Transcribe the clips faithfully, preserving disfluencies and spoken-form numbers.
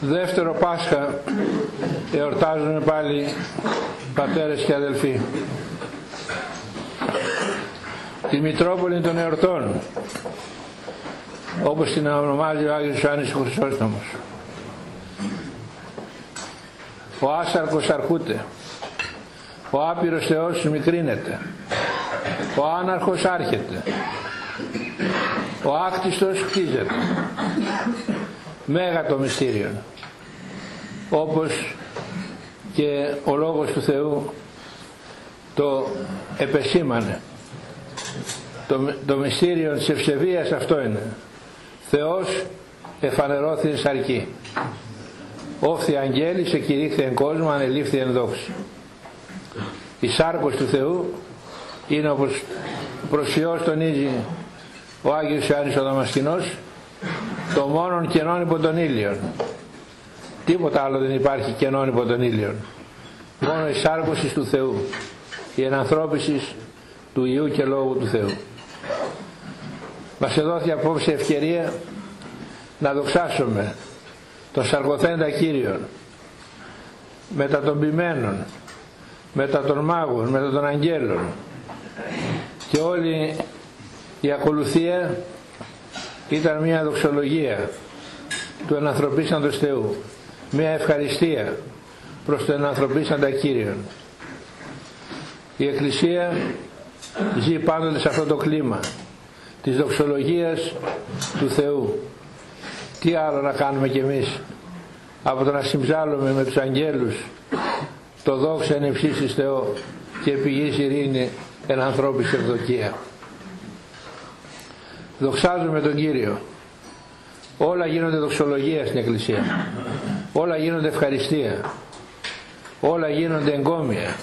Δεύτερο Πάσχα εορτάζουμε πάλι πατέρες και αδελφοί τη Μητρόπολη των εορτών, όπως την ονομάζει ο Άγιος Ιωάννης ο Χρυσόστομος. Ο άσαρκος αρκούται, ο άπειρος Θεός μικρύνεται, ο άναρχος άρχεται, ο άκτιστος χτίζεται. Μέγα το μυστήριο, όπως και ο Λόγος του Θεού το επεσήμανε. Το, το μυστήριο της ευσεβίας αυτό είναι. Θεός εφανερώθη σαρκή. Όφθη αγγέλης εκηρύχθη εν κόσμο, ανελήφθη εν δόξη. Η σάρκος του Θεού είναι, όπως προσιώς τονίζει ο Άγιος Ιωάννης ο Δαμασκηνός, το μόνον κενόν υπό τον ήλιον. Τίποτα άλλο δεν υπάρχει κενόν υπό τον ήλιον. Μόνο η σάρκωση του Θεού, η ενανθρώπιση του Υιού και Λόγου του Θεού. Μας εδόθη απόψε ευκαιρία να δοξάσουμε τον σαρκοθέντα Κύριον μετά των ποιμένων, μετά των μάγων, μετά των αγγέλων, και όλη η ακολουθία ήταν μια δοξολογία του ενανθρωπίσαντος Θεού, μια ευχαριστία προς τον ενανθρωπίσαντα Κύριον. Η Εκκλησία ζει πάντοτε σε αυτό το κλίμα της δοξολογίας του Θεού. Τι άλλο να κάνουμε κι εμείς από το να συμψάλλουμε με τους αγγέλους το δόξα εν ευσύσις Θεό και πηγής ειρήνη εν ανθρώπης ευδοκία. Δοξάζουμε τον Κύριο. Όλα γίνονται δοξολογία στην Εκκλησία. Όλα γίνονται ευχαριστία. Όλα γίνονται εγκόμια.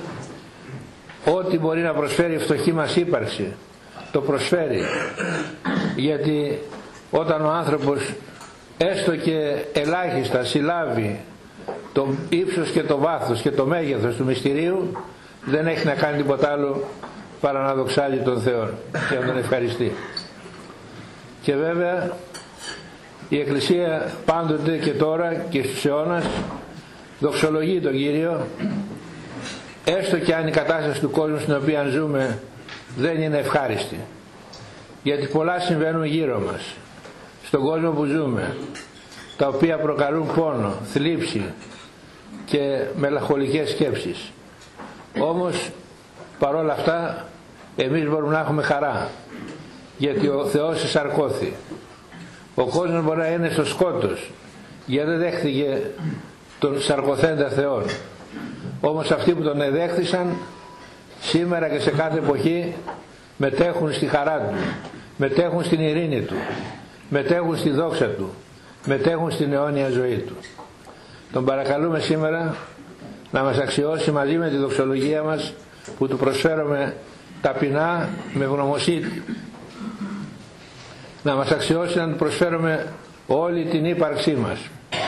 Ό,τι μπορεί να προσφέρει η φτωχή μας ύπαρξη το προσφέρει. Γιατί όταν ο άνθρωπος έστω και ελάχιστα συλλάβει το ύψος και το βάθος και το μέγεθος του μυστηρίου, δεν έχει να κάνει τίποτα άλλο παρά να δοξάζει τον Θεό και να τον ευχαριστεί. Και βέβαια η Εκκλησία πάντοτε και τώρα και στους αιώνας δοξολογεί τον Κύριο, έστω και αν η κατάσταση του κόσμου στην οποία ζούμε δεν είναι ευχάριστη. Γιατί πολλά συμβαίνουν γύρω μας, στον κόσμο που ζούμε, τα οποία προκαλούν πόνο, θλίψη και μελαγχολικές σκέψεις. Όμως παρόλα αυτά εμείς μπορούμε να έχουμε χαρά, γιατί ο Θεός εισαρκώθη. Ο κόσμος μπορεί να είναι στο σκότος γιατί δεν δέχθηκε τον σαρκωθέντα Θεόν. Όμως αυτοί που τον εδέχθησαν σήμερα και σε κάθε εποχή μετέχουν στη χαρά του, μετέχουν στην ειρήνη του, μετέχουν στη δόξα του, μετέχουν στην αιώνια ζωή του. Τον παρακαλούμε σήμερα να μας αξιώσει μαζί με τη δοξολογία μας που του προσφέρουμε ταπεινά με ευγνωμοσύνη, να μας αξιώσει να του προσφέρουμε όλη την ύπαρξή μας.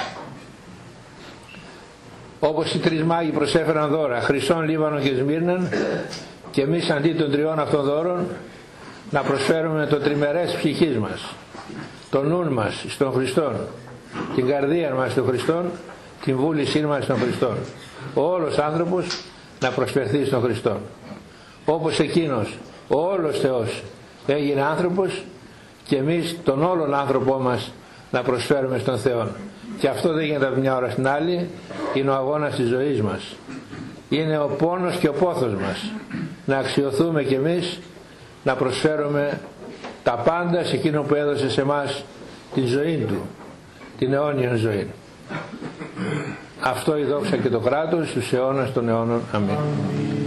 Όπως οι τρεις μάγοι προσέφεραν δώρα, χρυσόν, λίβανο και σμύρναν, και εμείς αντί των τριών αυτών δώρων να προσφέρουμε το τριμερές ψυχής μας, το νουν μας στον Χριστόν, την καρδία μας στον Χριστόν, την βούλησή μας στον Χριστόν. Ο όλος άνθρωπος να προσφερθεί στον Χριστόν. Όπως εκείνος, ο όλος Θεός έγινε άνθρωπος, και εμείς τον όλον άνθρωπό μας να προσφέρουμε στον Θεό. Και αυτό δεν γίνεται από μια ώρα στην άλλη, είναι ο αγώνας της ζωής μας. Είναι ο πόνος και ο πόθος μας να αξιωθούμε κι εμείς να προσφέρουμε τα πάντα σε εκείνο που έδωσε σε εμάς την ζωή του, την αιώνια ζωή. Αυτό η δόξα και το κράτος στους αιώνας των αιώνων. Αμήν.